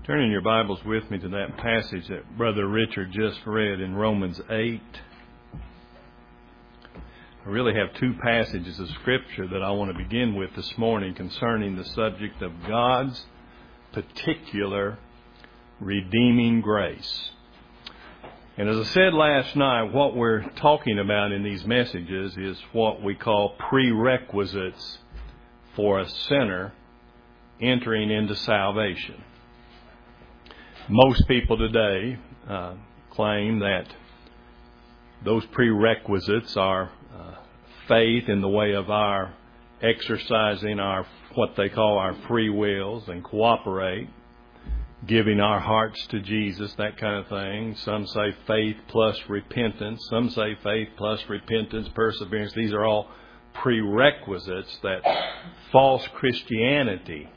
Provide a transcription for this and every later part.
Turn in your Bibles with me to that passage that Brother Richard just read in Romans 8. I really have two passages of Scripture that I want to begin with this morning concerning the subject of God's particular redeeming grace. And as I said last night, what we're talking about in these messages is what we call prerequisites for a sinner entering into salvation. Most people today claim that those prerequisites are faith in the way of our exercising our what they call our free wills and cooperate, giving our hearts to Jesus, that kind of thing. Some say faith plus repentance. Some say faith plus repentance, perseverance. These are all prerequisites that false Christianity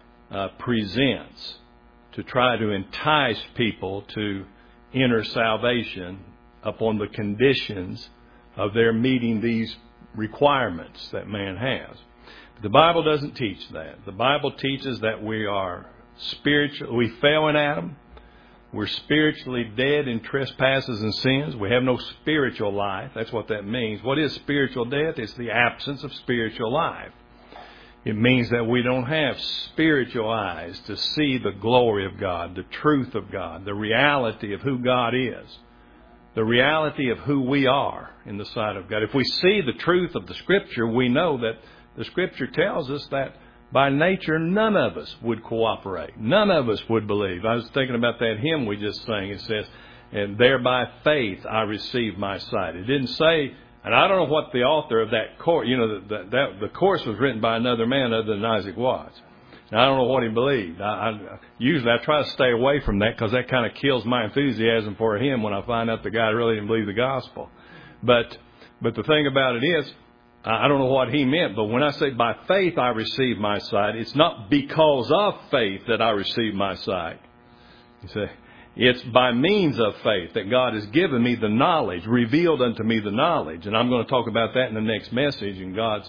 presents to try to entice people to enter salvation upon the conditions of their meeting these requirements that man has. But the Bible doesn't teach that. The Bible teaches that we are spiritual. We fell in Adam. We're spiritually dead in trespasses and sins. We have no spiritual life. That's what that means. What is spiritual death? It's the absence of spiritual life. It means that we don't have spiritual eyes to see the glory of God, the truth of God, the reality of who God is, the reality of who we are in the sight of God. If we see the truth of the Scripture, we know that the Scripture tells us that by nature none of us would cooperate. None of us would believe. I was thinking about that hymn we just sang. It says, "And there by faith I received my sight." It didn't say... And I don't know what the author of that course, the course was written by another man other than Isaac Watts. And I don't know what he believed. Usually I try to stay away from that because that kind of kills my enthusiasm for him when I find out the guy really didn't believe the gospel. But the thing about it is, I don't know what he meant, but when I say by faith I received my sight, it's not because of faith that I received my sight. You see? It's by means of faith that God has given me the knowledge, revealed unto me the knowledge. And I'm going to talk about that in the next message, in God's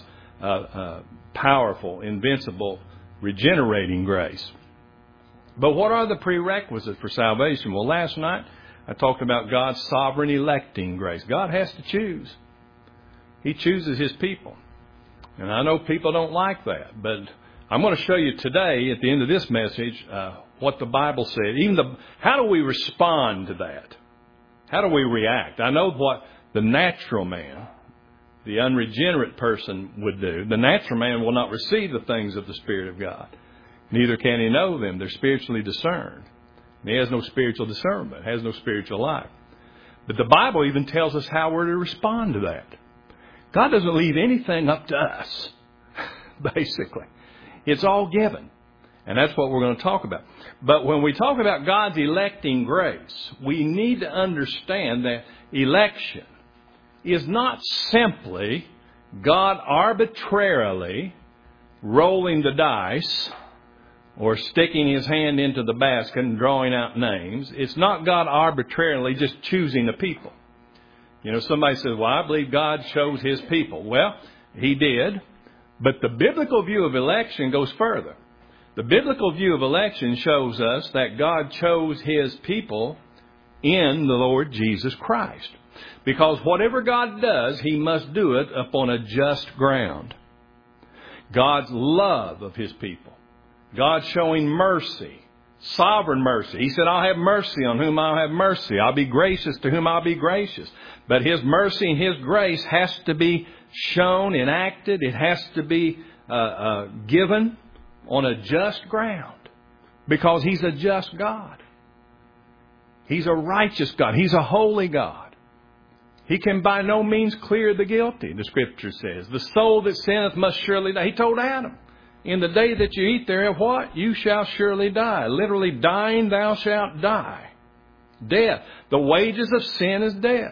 powerful, invincible, regenerating grace. But what are the prerequisites for salvation? Well, last night I talked about God's sovereign electing grace. God has to choose. He chooses His people. And I know people don't like that, but I'm going to show you today at the end of this message what the Bible said. How do we respond to that? How do we react? I know what the natural man, the unregenerate person would do. The natural man will not receive the things of the Spirit of God. Neither can he know them. They're spiritually discerned. And he has no spiritual discernment, has no spiritual life. But the Bible even tells us how we're to respond to that. God doesn't leave anything up to us, basically. It's all given. And that's what we're going to talk about. But when we talk about God's electing grace, we need to understand that election is not simply God arbitrarily rolling the dice or sticking His hand into the basket and drawing out names. It's not God arbitrarily just choosing the people. Somebody says, well, I believe God chose His people. Well, He did. But the biblical view of election goes further. The biblical view of election shows us that God chose His people in the Lord Jesus Christ. Because whatever God does, He must do it upon a just ground. God's love of His people. God showing mercy, sovereign mercy. He said, I'll have mercy on whom I'll have mercy. I'll be gracious to whom I'll be gracious. But His mercy and His grace has to be shown, enacted. It has to be given on a just ground, because He's a just God. He's a righteous God. He's a holy God. He can by no means clear the guilty, the Scripture says. The soul that sinneth must surely die. He told Adam, in the day that you eat thereof, what? You shall surely die. Literally, dying, thou shalt die. Death. The wages of sin is death.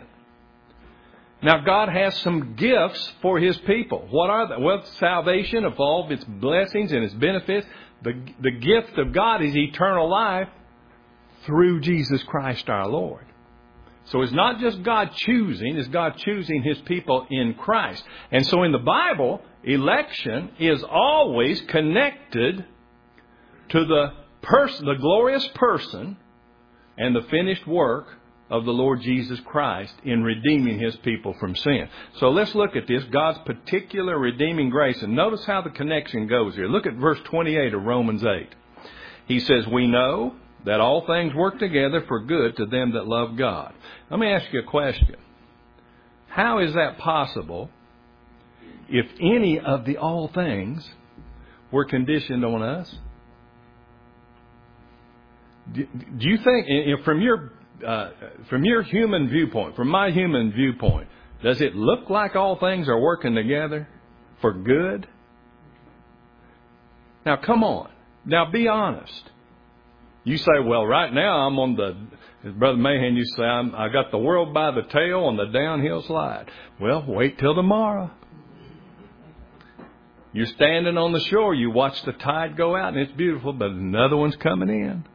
Now, God has some gifts for His people. What are they? Well, salvation of all of its blessings and its benefits. The gift of God is eternal life through Jesus Christ our Lord. So it's not just God choosing, it's God choosing His people in Christ. And so in the Bible, election is always connected to the the glorious person and the finished work of the Lord Jesus Christ in redeeming His people from sin. So let's look at this, God's particular redeeming grace. And notice how the connection goes here. Look at verse 28 of Romans 8. He says, we know that all things work together for good to them that love God. Let me ask you a question. How is that possible if any of the all things were conditioned on us? Do you think, from your human viewpoint, from my human viewpoint, does it look like all things are working together for good? Now, come on. Now, be honest. You say, well, right now I'm on as Brother Mahan used to say, I got the world by the tail on the downhill slide. Well, wait till tomorrow. You're standing on the shore, you watch the tide go out, and it's beautiful, but another one's coming in.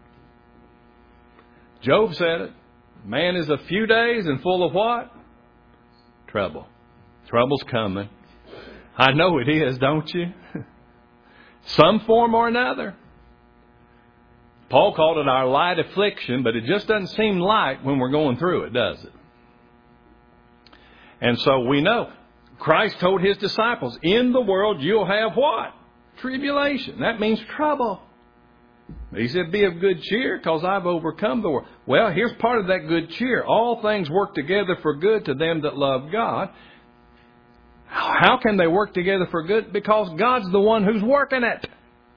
Job said it. Man is a few days and full of what? Trouble. Trouble's coming. I know it is, don't you? Some form or another. Paul called it our light affliction, but it just doesn't seem light when we're going through it, does it? And so we know. Christ told His disciples, in the world you'll have what? Tribulation. That means trouble. He said, be of good cheer because I've overcome the world. Well, here's part of that good cheer. All things work together for good to them that love God. How can they work together for good? Because God's the one who's working it.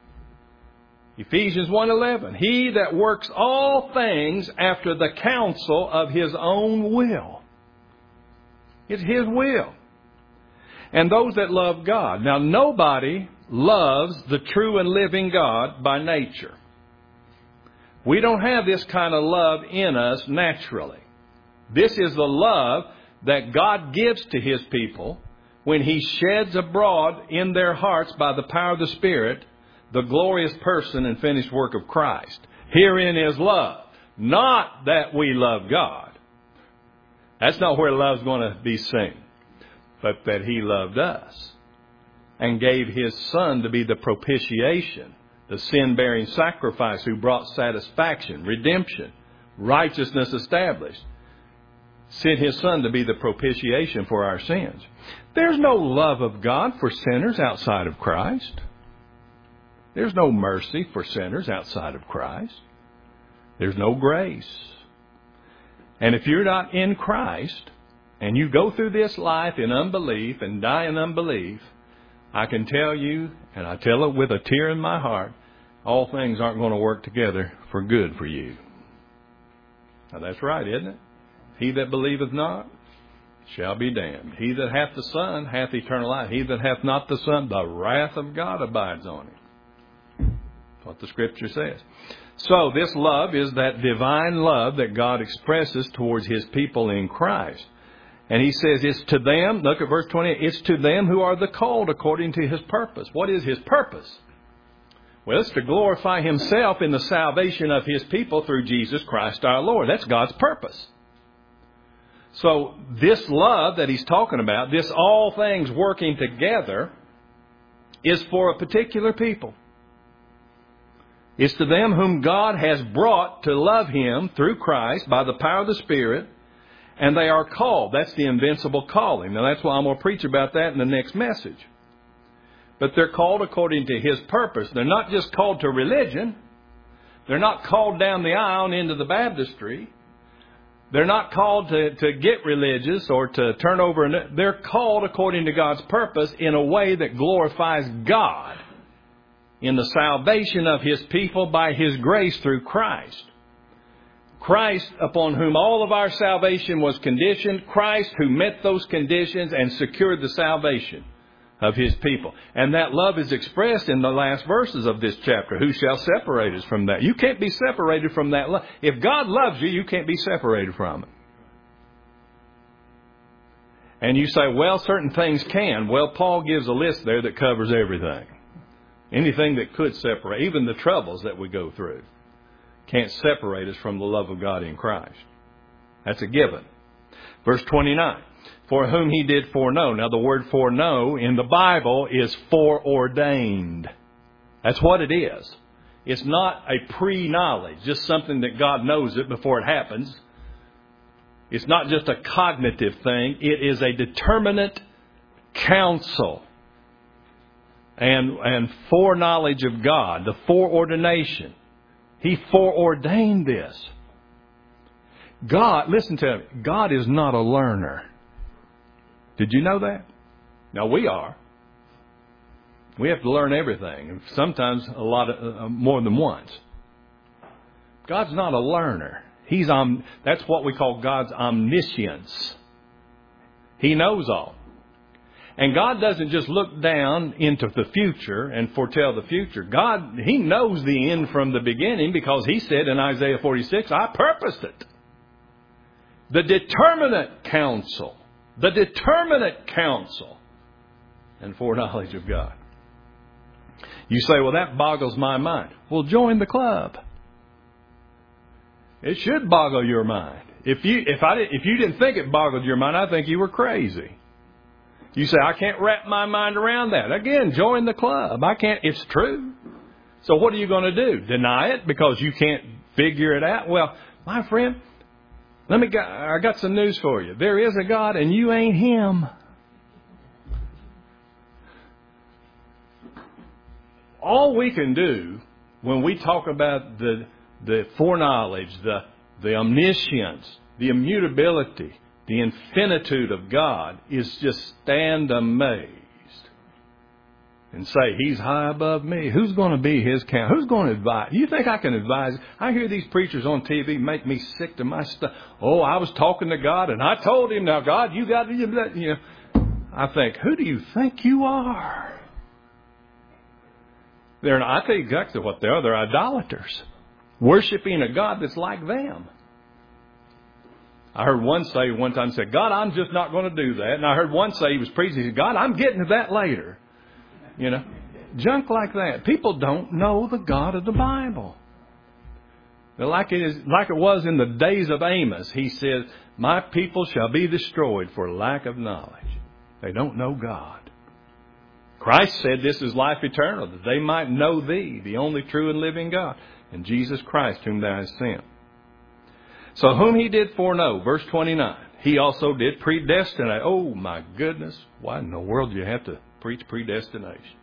Ephesians 1:11. He that works all things after the counsel of His own will. It's His will. And those that love God. Now, nobody loves the true and living God by nature. We don't have this kind of love in us naturally. This is the love that God gives to His people when He sheds abroad in their hearts by the power of the Spirit the glorious person and finished work of Christ. Herein is love. Not that we love God. That's not where love's going to be seen. But that He loved us and gave His Son to be the propitiation, the sin-bearing sacrifice who brought satisfaction, redemption, righteousness established. Sent His Son to be the propitiation for our sins. There's no love of God for sinners outside of Christ. There's no mercy for sinners outside of Christ. There's no grace. And if you're not in Christ, and you go through this life in unbelief and die in unbelief, I can tell you, and I tell it with a tear in my heart, all things aren't going to work together for good for you. Now that's right, isn't it? He that believeth not shall be damned. He that hath the Son hath eternal life. He that hath not the Son, the wrath of God abides on him. That's what the Scripture says. So this love is that divine love that God expresses towards His people in Christ. And He says it's to them, look at verse 20, it's to them who are the called according to His purpose. What is His purpose? Well, it's to glorify Himself in the salvation of His people through Jesus Christ our Lord. That's God's purpose. So this love that He's talking about, this all things working together, is for a particular people. It's to them whom God has brought to love Him through Christ by the power of the Spirit, and they are called. That's the invincible calling. Now that's why I'm going to preach about that in the next message. But they're called according to His purpose. They're not just called to religion. They're not called down the aisle and into the baptistry. They're not called to get religious or to turn over. They're called according to God's purpose in a way that glorifies God in the salvation of His people by His grace through Christ. Christ, upon whom all of our salvation was conditioned, Christ who met those conditions and secured the salvation of His people. And that love is expressed in the last verses of this chapter. Who shall separate us from that? You can't be separated from that love. If God loves you, you can't be separated from it. And you say, well, certain things can. Well, Paul gives a list there that covers everything. Anything that could separate, even the troubles that we go through, can't separate us from the love of God in Christ. That's a given. Verse 29. For whom He did foreknow. Now the word foreknow in the Bible is foreordained. That's what it is. It's not a pre-knowledge, just something that God knows it before it happens. It's not just a cognitive thing. It is a determinate counsel and foreknowledge of God, the foreordination. He foreordained this. God, listen to me, God is not a learner. Did you know that? Now we are. We have to learn everything, sometimes a lot of, more than once. God's not a learner. That's what we call God's omniscience. He knows all. And God doesn't just look down into the future and foretell the future. God, He knows the end from the beginning because He said in Isaiah 46, I purposed it. The determinate counsel and foreknowledge of God. You say, well, that boggles my mind. Well, join the club. It should boggle your mind. If you didn't think it boggled your mind, I think you were crazy. You say, I can't wrap my mind around that. Again, join the club. I can't. It's true. So what are you going to do? Deny it because you can't figure it out? Well, my friend, I got some news for you. There is a God and you ain't Him. All we can do when we talk about the foreknowledge, the omniscience, the immutability, the infinitude of God is just stand amazed and say, He's high above me. Who's going to be His counsel? Who's going to advise? You think I can advise? I hear these preachers on TV make me sick to my stomach. Oh, I was talking to God and I told Him, now God, you got to do that. You know, I think, who do you think you are? I tell you exactly what they are. They're idolaters, worshiping a God that's like them. I heard one say one time, said, God, I'm just not going to do that. And I heard one say, he was preaching, he said, God, I'm getting to that later. You know, junk like that. People don't know the God of the Bible. Like it was in the days of Amos. He said, my people shall be destroyed for lack of knowledge. They don't know God. Christ said this is life eternal, that they might know Thee, the only true and living God, and Jesus Christ whom Thou hast sent. So whom He did foreknow, verse 29, He also did predestinate. Oh my goodness, why in the world do you have to preach predestination?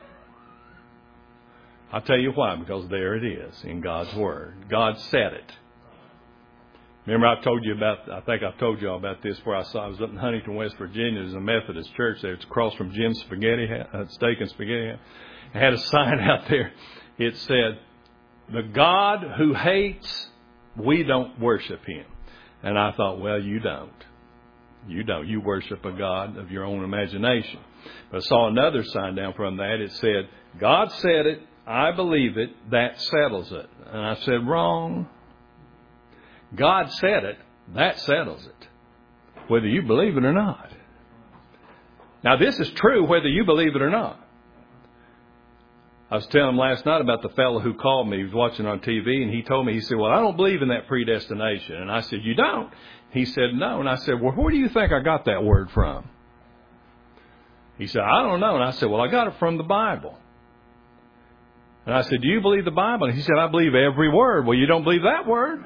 I'll tell you why, because there it is in God's Word. God said it. Remember I think I've told you all about this where I was up in Huntington, West Virginia. There's a Methodist church there. It's across from Jim's Steak and Spaghetti. I had a sign out there. It said, the God who hates, we don't worship Him. And I thought, well, you don't. You don't. You worship a God of your own imagination. But I saw another sign down from that. It said, God said it. I believe it. That settles it. And I said, wrong. God said it. That settles it. Whether you believe it or not. Now, this is true whether you believe it or not. I was telling him last night about the fellow who called me. He was watching on TV, and he told me, he said, well, I don't believe in that predestination. And I said, you don't? He said, no. And I said, well, where do you think I got that word from? He said, I don't know. And I said, well, I got it from the Bible. And I said, do you believe the Bible? And he said, I believe every word. Well, you don't believe that word?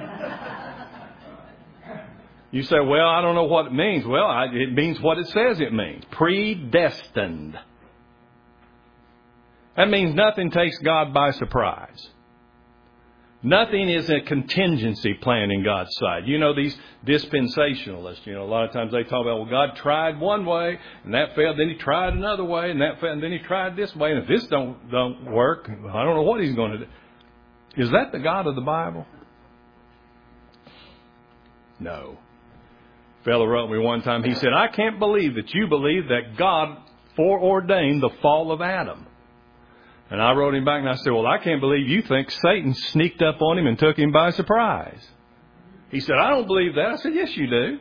You say, well, I don't know what it means. Well, it means what it says it means. Predestined. That means nothing takes God by surprise. Nothing is a contingency plan in God's side. You know, these dispensationalists, a lot of times they talk about, well, God tried one way and that failed. Then He tried another way and that failed. And then He tried this way. And if this don't work, I don't know what He's going to do. Is that the God of the Bible? No. A fellow wrote me one time. He said, I can't believe that you believe that God foreordained the fall of Adam. And I wrote him back and I said, well, I can't believe you think Satan sneaked up on him and took him by surprise. He said, I don't believe that. I said, yes, you do.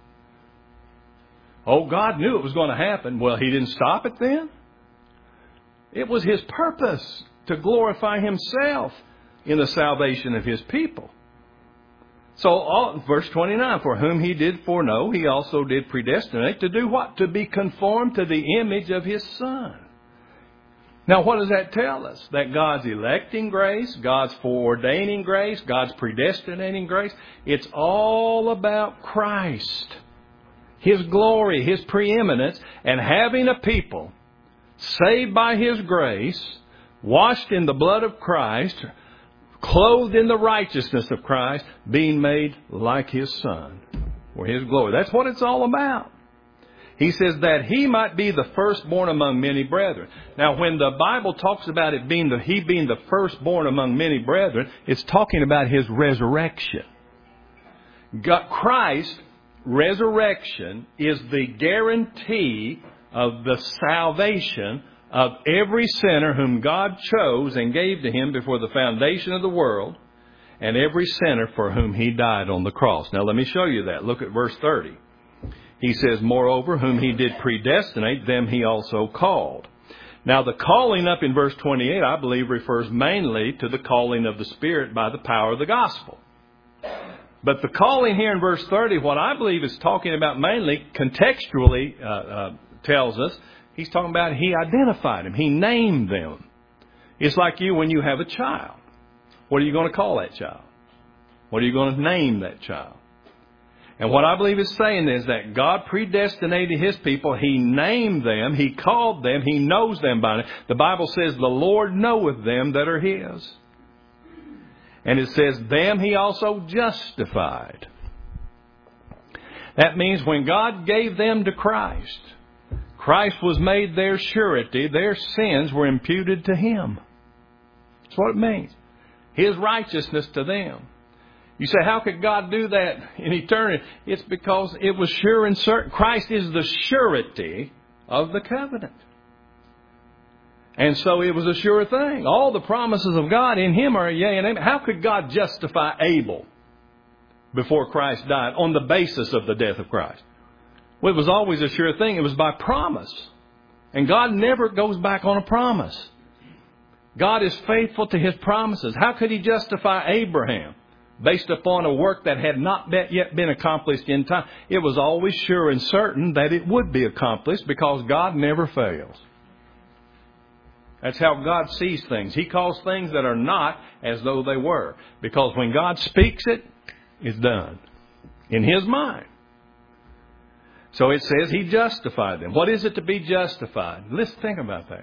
Oh, God knew it was going to happen. Well, He didn't stop it then. It was His purpose to glorify Himself in the salvation of His people. So, verse 29, for whom He did foreknow, He also did predestinate to do what? To be conformed to the image of His Son. Now, what does that tell us? That God's electing grace, God's foreordaining grace, God's predestinating grace, it's all about Christ. His glory, His preeminence, and having a people saved by His grace, washed in the blood of Christ, clothed in the righteousness of Christ, being made like His Son for His glory. That's what it's all about. He says that He might be the firstborn among many brethren. Now, when the Bible talks about it being He being the firstborn among many brethren, it's talking about His resurrection. Christ's resurrection is the guarantee of the salvation of every sinner whom God chose and gave to Him before the foundation of the world, and every sinner for whom He died on the cross. Now, let me show you that. Look at verse 30. He says, moreover, whom He did predestinate, them He also called. Now, the calling up in verse 28, I believe, refers mainly to the calling of the Spirit by the power of the gospel. But the calling here in verse 30, what I believe is talking about mainly, contextually tells us, He's talking about He identified them. He named them. It's like you when you have a child. What are you going to call that child? What are you going to name that child? And what I believe it's saying is that God predestinated His people. He named them. He called them. He knows them by name. The Bible says, the Lord knoweth them that are His. And it says, them He also justified. That means when God gave them to Christ, Christ was made their surety. Their sins were imputed to Him. That's what it means. His righteousness to them. You say, how could God do that in eternity? It's because it was sure and certain. Christ is the surety of the covenant. And so it was a sure thing. All the promises of God in Him are yea and amen. How could God justify Abel before Christ died on the basis of the death of Christ? Well, it was always a sure thing. It was by promise. And God never goes back on a promise. God is faithful to His promises. How could He justify Abraham based upon a work that had not yet been accomplished in time? It was always sure and certain that it would be accomplished because God never fails. That's how God sees things. He calls things that are not as though they were. Because when God speaks it, it's done. In His mind. So it says He justified them. What is it to be justified? Let's think about that.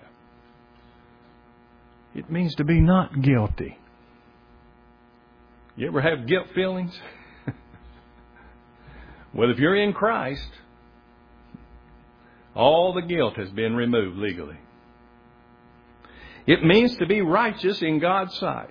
It means to be not guilty. You ever have guilt feelings? Well, if you're in Christ, all the guilt has been removed legally. It means to be righteous in God's sight.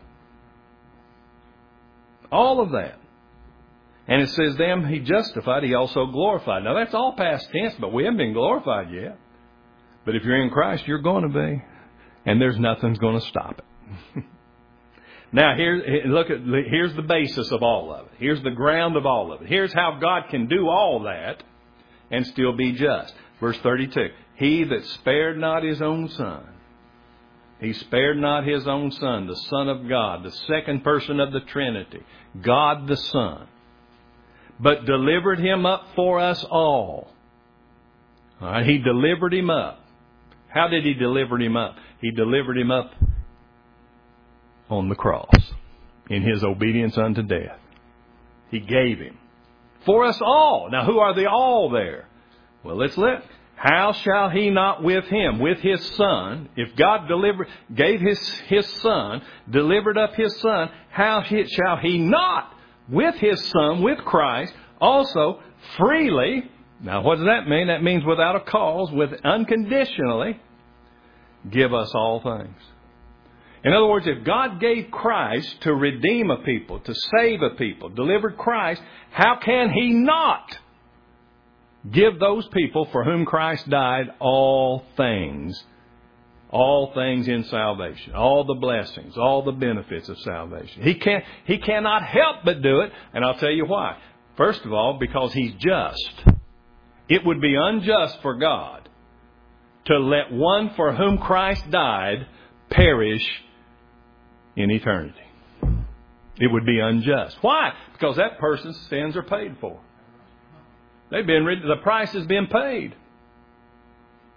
All of that. And it says, them He justified, He also glorified. Now, that's all past tense, but we haven't been glorified yet. But if you're in Christ, you're going to be. And there's nothing's going to stop it. Now, here's the basis of all of it. Here's the ground of all of it. Here's how God can do all that and still be just. Verse 32. He that spared not His own Son. He spared not His own Son, the Son of God, the second person of the Trinity, God the Son, but delivered Him up for us all. All right, He delivered Him up. How did He deliver Him up? He delivered Him up on the cross in His obedience unto death. He gave Him for us all. Now, who are the all there? Well, let's look. How shall He not with Him, with His Son, if God gave His Son, delivered up His Son, how shall He not with His Son, with Christ, also freely, now what does that mean? That means without a cause, unconditionally, give us all things. In other words, if God gave Christ to redeem a people, to save a people, delivered Christ, how can He not give those people for whom Christ died all things in salvation, all the blessings, all the benefits of salvation? He cannot help but do it, and I'll tell you why. First of all, because He's just. It would be unjust for God to let one for whom Christ died perish in eternity. It would be unjust. Why? Because that person's sins are paid for. The price has been paid.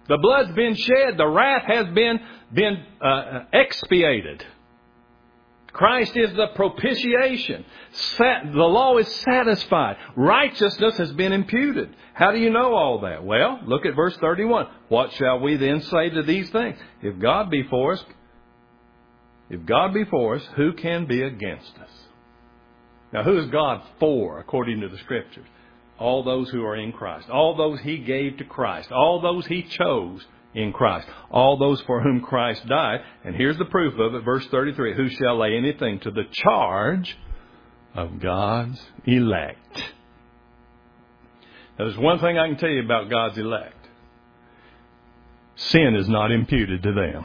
The blood's been shed. The wrath has been expiated. Christ is the propitiation. The law is satisfied. Righteousness has been imputed. How do you know all that? Well, look at verse 31. What shall we then say to these things? If God be for us, who can be against us? Now, who is God for, according to the Scriptures? All those who are in Christ. All those He gave to Christ. All those He chose in Christ. All those for whom Christ died. And here's the proof of it. Verse 33. Who shall lay anything to the charge of God's elect? Now, there's one thing I can tell you about God's elect. Sin is not imputed to them.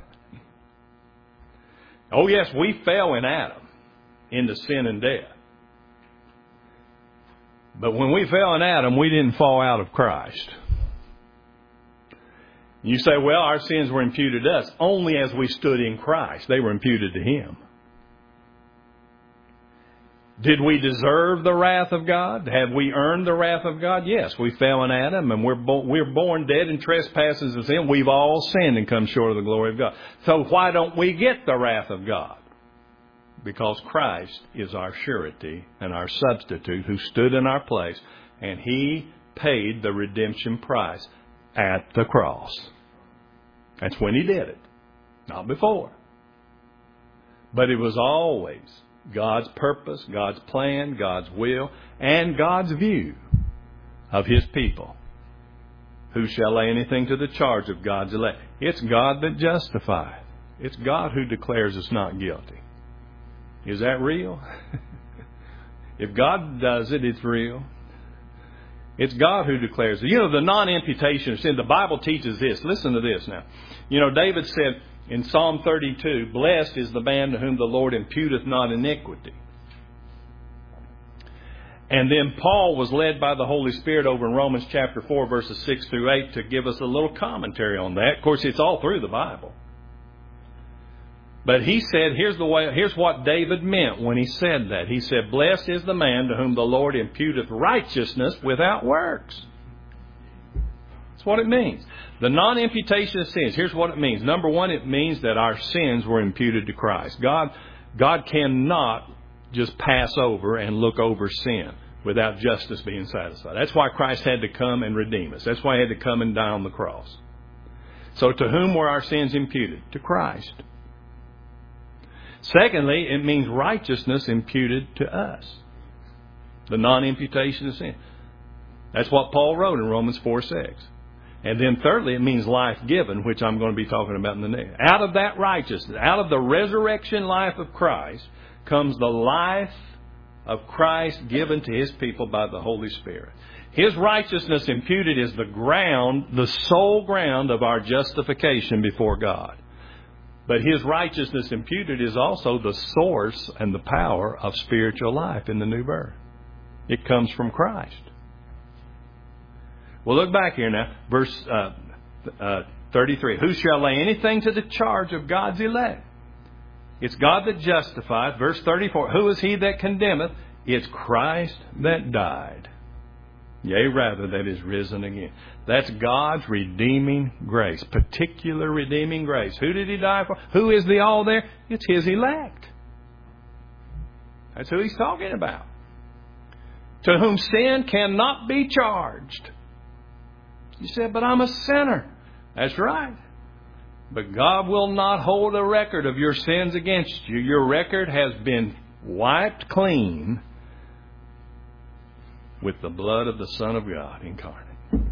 Oh, yes, we fell in Adam into sin and death. But when we fell in Adam, we didn't fall out of Christ. You say, well, our sins were imputed to us. Only as we stood in Christ, they were imputed to Him. Did we deserve the wrath of God? Have we earned the wrath of God? Yes, we fell in Adam and we're born dead in trespasses of sin. We've all sinned and come short of the glory of God. So why don't we get the wrath of God? Because Christ is our surety and our substitute who stood in our place, and He paid the redemption price at the cross. That's when He did it, not before. But it was always God's purpose, God's plan, God's will, and God's view of His people. Who shall lay anything to the charge of God's elect? It's God that justifieth. It's God who declares us not guilty. Is that real? If God does it, it's real. It's God who declares it. You know, the non-imputation of sin, the Bible teaches this. Listen to this now. You know, David said in Psalm 32, blessed is the man to whom the Lord imputeth not iniquity. And then Paul was led by the Holy Spirit over in Romans chapter 4, verses 6 through 8 to give us a little commentary on that. Of course, it's all through the Bible. But he said, here's what David meant when he said that. He said, blessed is the man to whom the Lord imputeth righteousness without works. That's what it means. The non-imputation of sins, here's what it means. Number one, it means that our sins were imputed to Christ. God cannot just pass over and look over sin without justice being satisfied. That's why Christ had to come and redeem us. That's why He had to come and die on the cross. So to whom were our sins imputed? To Christ. Secondly, it means righteousness imputed to us. The non-imputation of sin. That's what Paul wrote in Romans 4:6. And then thirdly, it means life given, which I'm going to be talking about in the next. Out of that righteousness, out of the resurrection life of Christ, comes the life of Christ given to His people by the Holy Spirit. His righteousness imputed is the ground, the sole ground of our justification before God. But His righteousness imputed is also the source and the power of spiritual life in the new birth. It comes from Christ. Well, look back here now. Verse 33. Who shall lay anything to the charge of God's elect? It's God that justifieth. Verse 34. Who is He that condemneth? It's Christ that died. Yea, rather, that is risen again. That's God's redeeming grace. Particular redeeming grace. Who did He die for? Who is the all there? It's His elect. That's who He's talking about. To whom sin cannot be charged. You said, but I'm a sinner. That's right. But God will not hold a record of your sins against you. Your record has been wiped clean with the blood of the Son of God incarnate.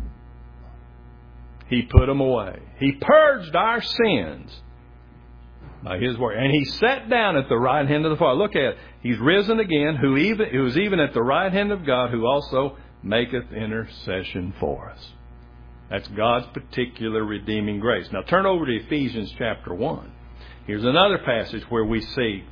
He put them away. He purged our sins by His word. And He sat down at the right hand of the Father. Look at it. He's risen again, who is even at the right hand of God, who also maketh intercession for us. That's God's particular redeeming grace. Now turn over to Ephesians chapter 1. Here's another passage where we see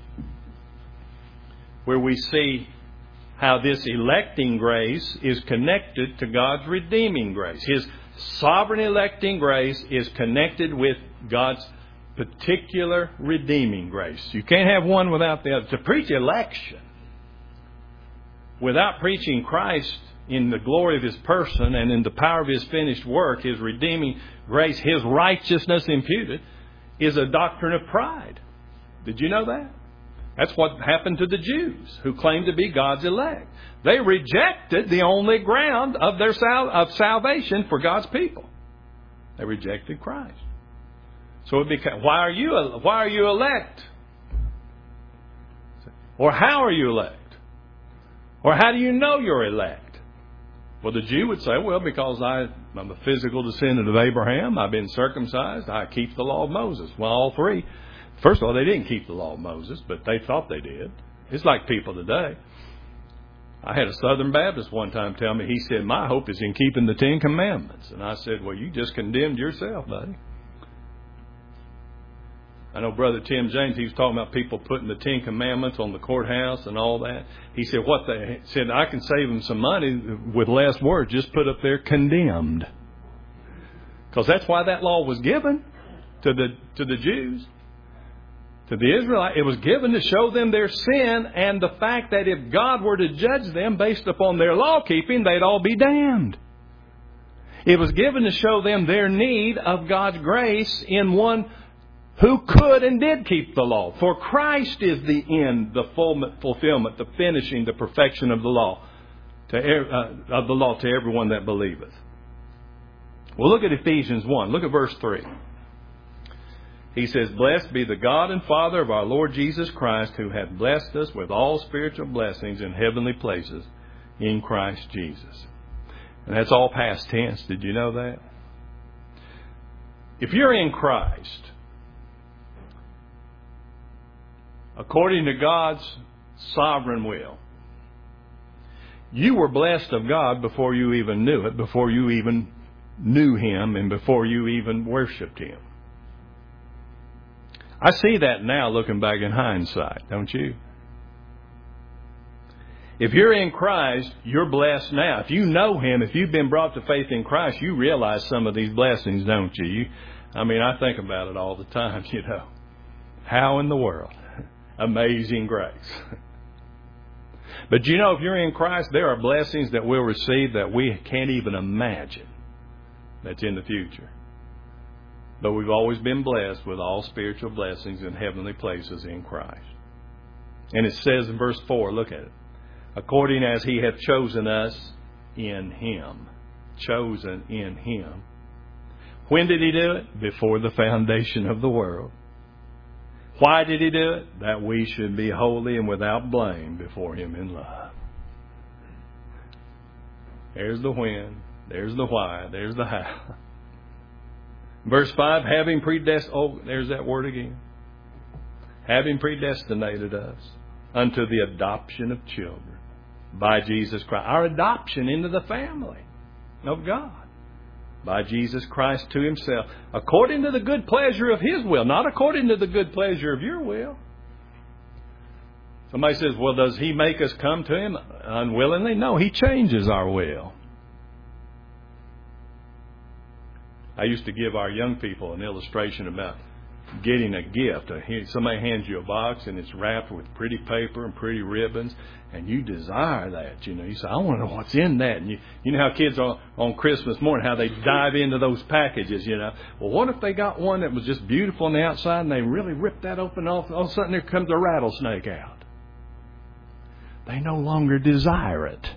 how this electing grace is connected to God's redeeming grace. His sovereign electing grace is connected with God's particular redeeming grace. You can't have one without the other. To preach election without preaching Christ in the glory of His person and in the power of His finished work, His redeeming grace, His righteousness imputed, is a doctrine of pride. Did you know that? That's what happened to the Jews who claimed to be God's elect. They rejected the only ground of their salvation for God's people. They rejected Christ. So it became, why are you elect? Or how are you elect? Or how do you know you're elect? Well, the Jew would say, well, because I'm a physical descendant of Abraham, I've been circumcised, I keep the law of Moses. Well, all three. First of all, they didn't keep the law of Moses, but they thought they did. It's like people today. I had a Southern Baptist one time tell me, he said, my hope is in keeping the Ten Commandments. And I said, well, you just condemned yourself, buddy. I know Brother Tim James, he was talking about people putting the Ten Commandments on the courthouse and all that. He said, I can save them some money with less words. Just put up there, condemned. Because that's why that law was given to the Jews. To the Israelites, it was given to show them their sin and the fact that if God were to judge them based upon their law keeping, they'd all be damned. It was given to show them their need of God's grace in one who could and did keep the law. For Christ is the end, the fulfillment, the finishing, the perfection of the law to everyone that believeth. Well, look at Ephesians 1. Look at verse 3. He says, blessed be the God and Father of our Lord Jesus Christ, who hath blessed us with all spiritual blessings in heavenly places in Christ Jesus. And that's all past tense. Did you know that? If you're in Christ, according to God's sovereign will, you were blessed of God before you even knew it, before you even knew Him, and before you even worshipped Him. I see that now looking back in hindsight, don't you? If you're in Christ, you're blessed now. If you know Him, if you've been brought to faith in Christ, you realize some of these blessings, don't you? I think about it all the time, you know. How in the world? Amazing grace. But you know, if you're in Christ, there are blessings that we'll receive that we can't even imagine that's in the future. But we've always been blessed with all spiritual blessings in heavenly places in Christ. And it says in verse 4, look at it. According as He hath chosen us in Him. Chosen in Him. When did He do it? Before the foundation of the world. Why did He do it? That we should be holy and without blame before Him in love. There's the when. There's the why. There's the how. Verse 5, having predestinated, there's that word again. Having predestinated us unto the adoption of children by Jesus Christ. Our adoption into the family of God by Jesus Christ to Himself. According to the good pleasure of His will, not according to the good pleasure of your will. Somebody says, well, does He make us come to Him unwillingly? No, He changes our will. I used to give our young people an illustration about getting a gift. Somebody hands you a box and it's wrapped with pretty paper and pretty ribbons, and you desire that. You know, you say, I want to know what's in that. And you know how kids on Christmas morning, how they dive into those packages, you know. Well, what if they got one that was just beautiful on the outside and they really ripped that open, all of a sudden there comes a rattlesnake out. They no longer desire it.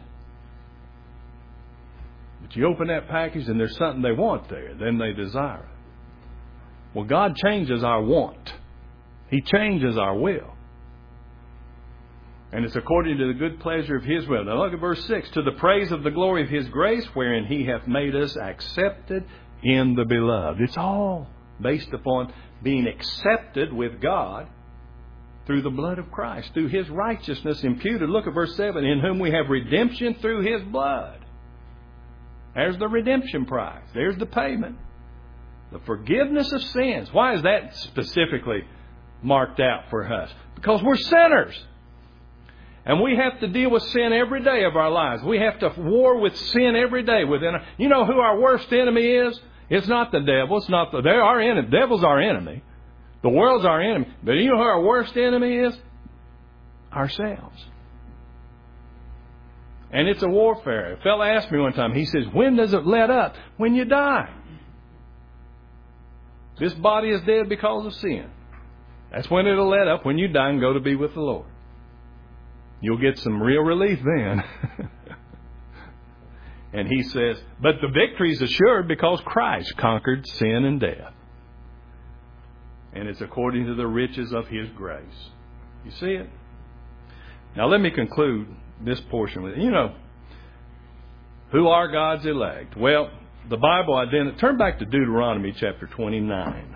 But you open that package and there's something they want there. Then they desire it. Well, God changes our want. He changes our will. And it's according to the good pleasure of His will. Now look at verse 6. To the praise of the glory of His grace, wherein He hath made us accepted in the beloved. It's all based upon being accepted with God through the blood of Christ, through His righteousness imputed. Look at verse 7. In whom we have redemption through His blood. There's the redemption price. There's the payment. The forgiveness of sins. Why is that specifically marked out for us? Because we're sinners. And we have to deal with sin every day of our lives. We have to war with sin every day within. You know who our worst enemy is? It's not the devil. It's not they're our enemy. The devil's our enemy. The world's our enemy. But you know who our worst enemy is? Ourselves. And it's a warfare. A fellow asked me one time, he says, when does it let up? When you die. This body is dead because of sin. That's when it'll let up, when you die and go to be with the Lord. You'll get some real relief then. And he says, but the victory is assured because Christ conquered sin and death. And it's according to the riches of His grace. You see it? Now let me conclude this portion with, who are God's elect? Well, the Bible turn back to Deuteronomy chapter 29.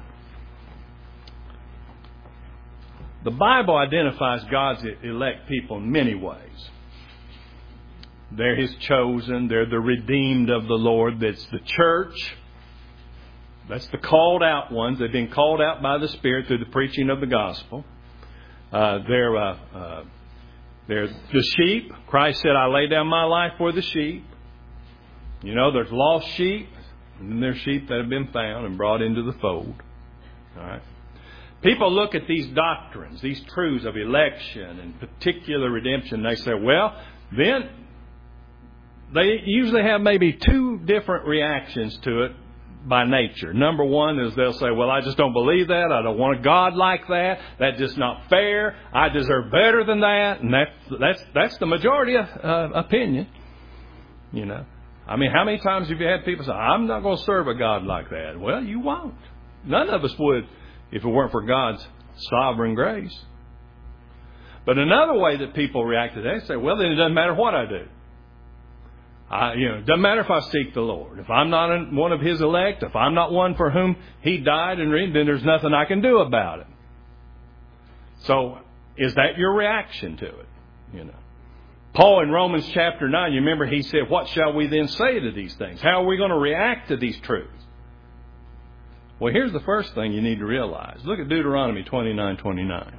The Bible identifies God's elect people in many ways. They're His chosen. They're the redeemed of the Lord. That's the church. That's the called out ones. They've been called out by the Spirit through the preaching of the gospel. They're the sheep. Christ said, I lay down my life for the sheep. There's lost sheep, and then there's sheep that have been found and brought into the fold. All right. People look at these doctrines, these truths of election and particular redemption. They say, well, then they usually have maybe two different reactions to it by nature. Number one is they'll say, well, I just don't believe that. I don't want a God like that. That's just not fair. I deserve better than that. And that's the majority opinion. How many times have you had people say, I'm not going to serve a God like that? Well, you won't. None of us would if it weren't for God's sovereign grace. But another way that people react to that, they say, well, then it doesn't matter what I do. It doesn't matter if I seek the Lord. If I'm not one of His elect, if I'm not one for whom He died and redeemed, then there's nothing I can do about it. So, is that your reaction to it? Paul in Romans chapter 9, you remember he said, what shall we then say to these things? How are we going to react to these truths? Well, here's the first thing you need to realize. Look at Deuteronomy 29:29.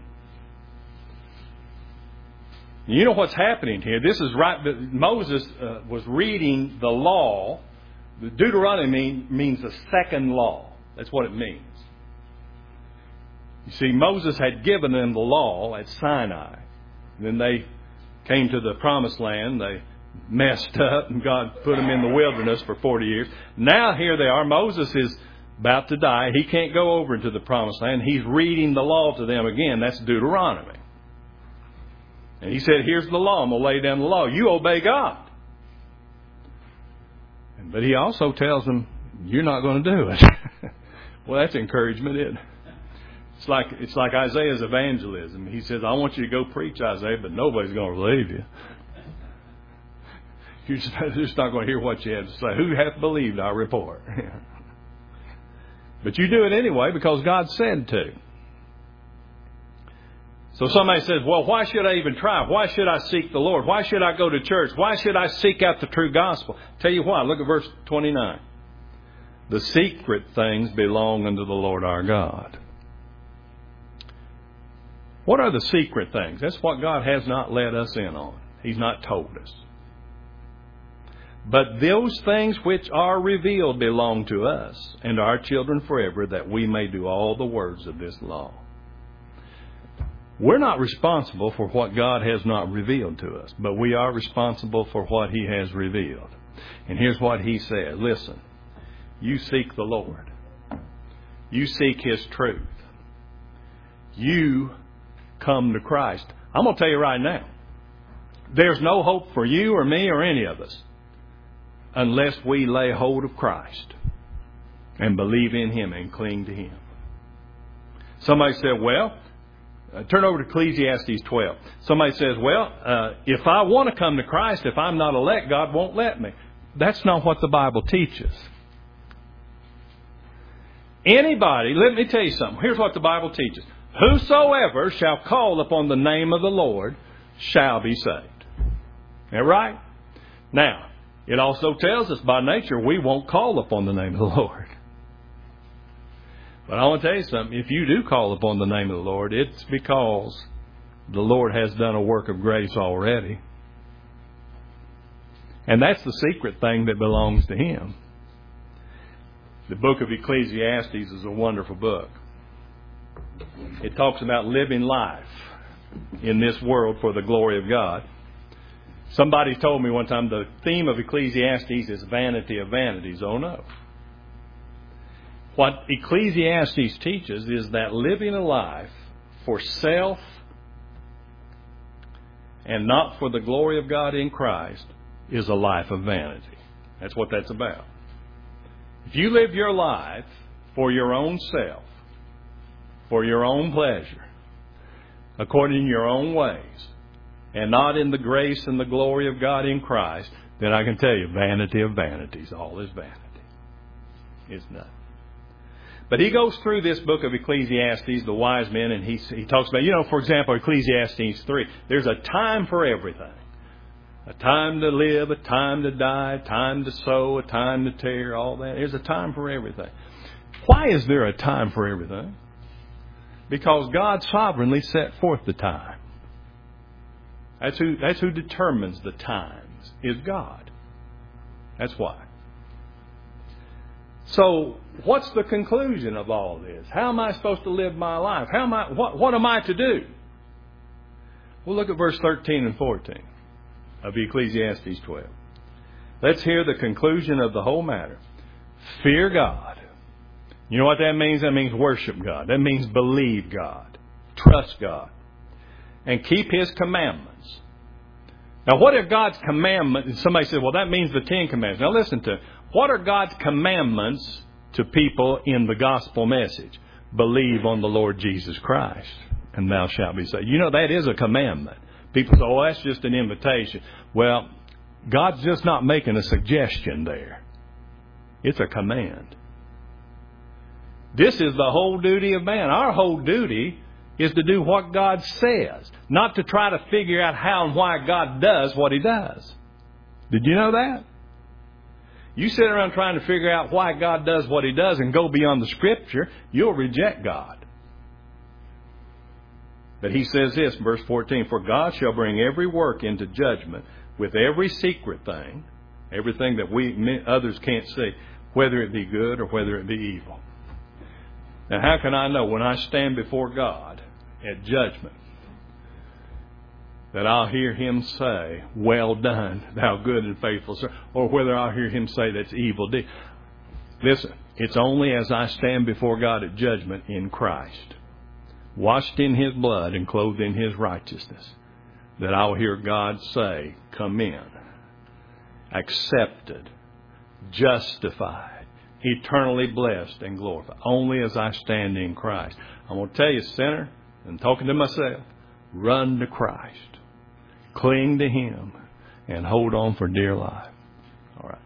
You know what's happening here? This is right. Moses was reading the law. The Deuteronomy means the second law. That's what it means. You see, Moses had given them the law at Sinai. Then they came to the promised land. They messed up and God put them in the wilderness for 40 years. Now here they are. Moses is about to die. He can't go over into the promised land. He's reading the law to them again. That's Deuteronomy. And he said, here's the law. I'm going to lay down the law. You obey God. But he also tells them, you're not going to do it. Well, that's encouragement, isn't it? It's like Isaiah's evangelism. He says, I want you to go preach, Isaiah, but nobody's going to believe you. You're just not going to hear what you have to say. Who hath believed our report? But you do it anyway because God said to. So somebody says, well, why should I even try? Why should I seek the Lord? Why should I go to church? Why should I seek out the true gospel? Tell you why. Look at verse 29. The secret things belong unto the Lord our God. What are the secret things? That's what God has not let us in on. He's not told us. But those things which are revealed belong to us and our children forever, that we may do all the words of this law. We're not responsible for what God has not revealed to us, but we are responsible for what He has revealed. And here's what He said. Listen, you seek the Lord. You seek His truth. You come to Christ. I'm going to tell you right now, there's no hope for you or me or any of us unless we lay hold of Christ and believe in Him and cling to Him. Somebody said, well, turn over to Ecclesiastes 12. Somebody says, well, if I want to come to Christ, if I'm not elect, God won't let me. That's not what the Bible teaches. Anybody, let me tell you something. Here's what the Bible teaches. Whosoever shall call upon the name of the Lord shall be saved. Is that right? Now, it also tells us by nature we won't call upon the name of the Lord. But I want to tell you something. If you do call upon the name of the Lord, it's because the Lord has done a work of grace already. And that's the secret thing that belongs to Him. The book of Ecclesiastes is a wonderful book. It talks about living life in this world for the glory of God. Somebody told me one time the theme of Ecclesiastes is vanity of vanities. Oh no. What Ecclesiastes teaches is that living a life for self and not for the glory of God in Christ is a life of vanity. That's what that's about. If you live your life for your own self, for your own pleasure, according to your own ways, and not in the grace and the glory of God in Christ, then I can tell you, vanity of vanities, all is vanity. It's nothing. But he goes through this book of Ecclesiastes, the wise men, and he talks about, for example, Ecclesiastes 3, there's a time for everything. A time to live, a time to die, a time to sow, a time to tear, all that. There's a time for everything. Why is there a time for everything? Because God sovereignly set forth the time. That's who determines the times, is God. That's why. So, what's the conclusion of all this? How am I supposed to live my life? What am I to do? Well, look at verse 13 and 14 of Ecclesiastes 12. Let's hear the conclusion of the whole matter. Fear God. You know what that means? That means worship God. That means believe God. Trust God. And keep His commandments. Now, what are God's commandments? Somebody said, well, that means the 10 commandments. Now, listen to it. What are God's commandments to people in the gospel message? Believe on the Lord Jesus Christ, and thou shalt be saved. That is a commandment. People say, oh, that's just an invitation. Well, God's just not making a suggestion there. It's a command. This is the whole duty of man. Our whole duty is to do what God says, not to try to figure out how and why God does what He does. Did you know that? You sit around trying to figure out why God does what He does and go beyond the Scripture, you'll reject God. But He says this, verse 14, for God shall bring every work into judgment with every secret thing, everything that others can't see, whether it be good or whether it be evil. Now, how can I know when I stand before God at judgment that I'll hear Him say, well done, thou good and faithful servant, or whether I'll hear Him say that's evil deed? Listen, it's only as I stand before God at judgment in Christ, washed in His blood and clothed in His righteousness, that I'll hear God say, come in, accepted, justified, eternally blessed and glorified. Only as I stand in Christ. I'm going to tell you, sinner, and talking to myself, run to Christ. Cling to Him and hold on for dear life. All right.